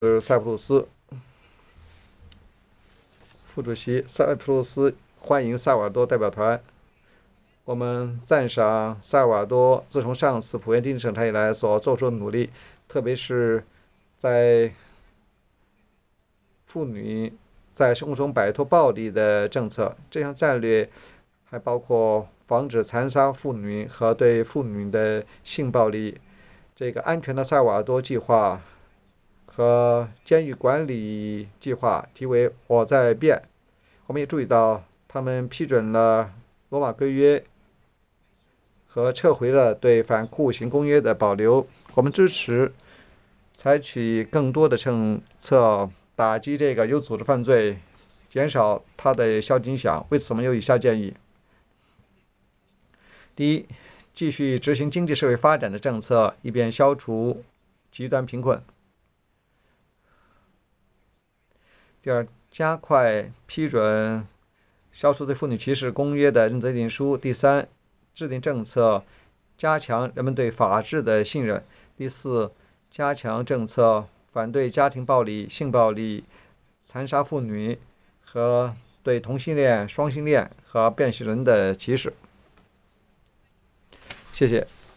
塞浦路斯副主席，塞浦路斯欢迎萨尔瓦多代表团。我们赞赏萨尔瓦多自从上次普遍经济审查以来所做出的努力，特别是在妇女在生活中摆脱暴力的政策。这项战略还包括防止残杀妇女和对妇女的性暴力。这个安全的萨尔瓦多计划和监狱管理计划题为“我在变”。我们也注意到，他们批准了罗马规约和撤回了对反酷刑公约的保留。我们支持采取更多的政策打击这个有组织犯罪，减少它的消极影响。为此，我们有以下建议：第一，继续执行经济社会发展的政策，以便消除极端贫困；第二，加快批准消除对妇女歧视公约的认责证书；第三，制定政策加强人们对法治的信任；第四，加强政策反对家庭暴力、性暴力、残杀妇女和对同性恋、双性恋和变性人的歧视。谢谢。